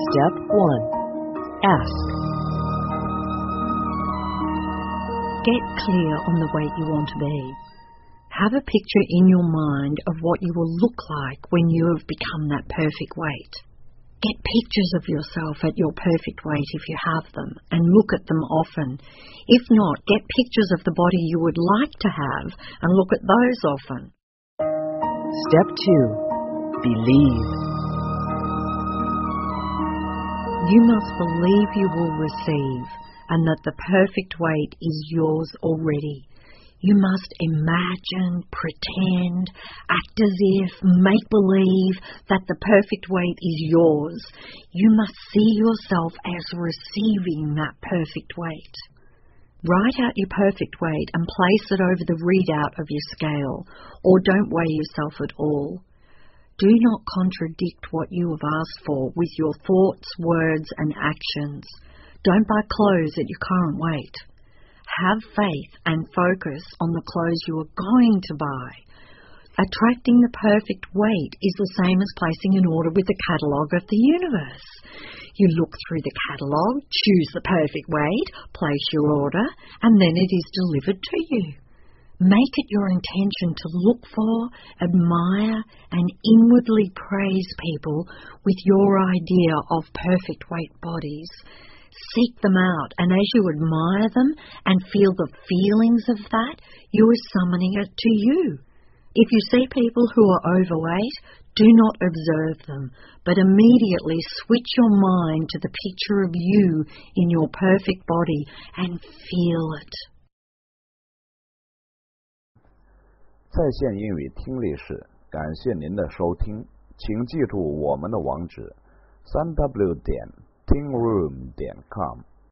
Step 1. Ask. Get clear on the weight you want to be. Have a picture in your mind of what you will look like when you have become that perfect weight. Get pictures of yourself at your perfect weight if you have them, and look at them often. If not, get pictures of the body you would like to have and look at those often. Step 2. Believe. You must believe you will receive and that the perfect weight is yours already. You must imagine, pretend, act as if, make believe that the perfect weight is yours. You must see yourself as receiving that perfect weight. Write out your perfect weight and place it over the readout of your scale, or don't weigh yourself at all. Do not contradict what you have asked for with your thoughts, words and actions. Don't buy clothes at your current weight. Have faith and focus on the clothes you are going to buy. Attracting the perfect weight is the same as placing an order with the catalogue of the universe. You look through the catalogue, choose the perfect weight, place your order, and then it is delivered to you. Make it your intention to look for, admire, and inwardly praise people with your idea of perfect weight bodies. Seek them out, and as you admire them and feel the feelings of that, you are summoning it to you. If you see people who are overweight, do not observe them, but immediately switch your mind to the picture of you in your perfect body and feel it. 在线英语听力室，感谢您的收听，请记住我们的网址：3w.tingroom.com